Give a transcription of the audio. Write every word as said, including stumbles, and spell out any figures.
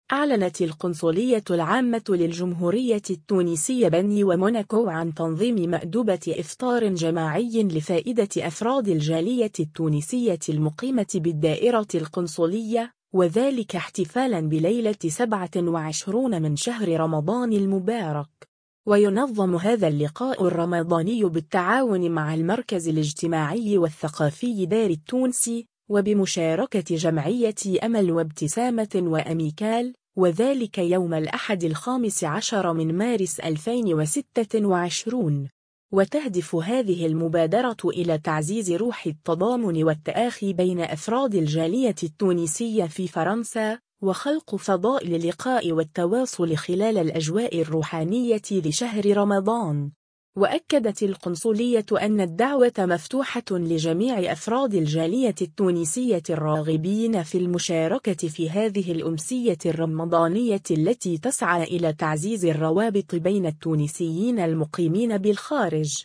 أعلنت القنصلية العامة للجمهورية التونسية بني وموناكو عن تنظيم مأدبة إفطار جماعي لفائدة أفراد الجالية التونسية المقيمة بالدائرة القنصلية، وذلك احتفالاً بليلة سبعة وعشرين من شهر رمضان المبارك. وينظم هذا اللقاء الرمضاني بالتعاون مع المركز الاجتماعي والثقافي دار التونسي، وبمشاركة جمعية أمل وابتسامة وأميكال، وذلك يوم الأحد الخامس عشر من مارس ألفين وستة وعشرين. وتهدف هذه المبادرة إلى تعزيز روح التضامن والتآخي بين أفراد الجالية التونسية في فرنسا، وخلق فضاء للقاء والتواصل خلال الأجواء الروحانية لشهر رمضان. وأكدت القنصلية أن الدعوة مفتوحة لجميع أفراد الجالية التونسية الراغبين في المشاركة في هذه الأمسية الرمضانية التي تسعى إلى تعزيز الروابط بين التونسيين المقيمين بالخارج.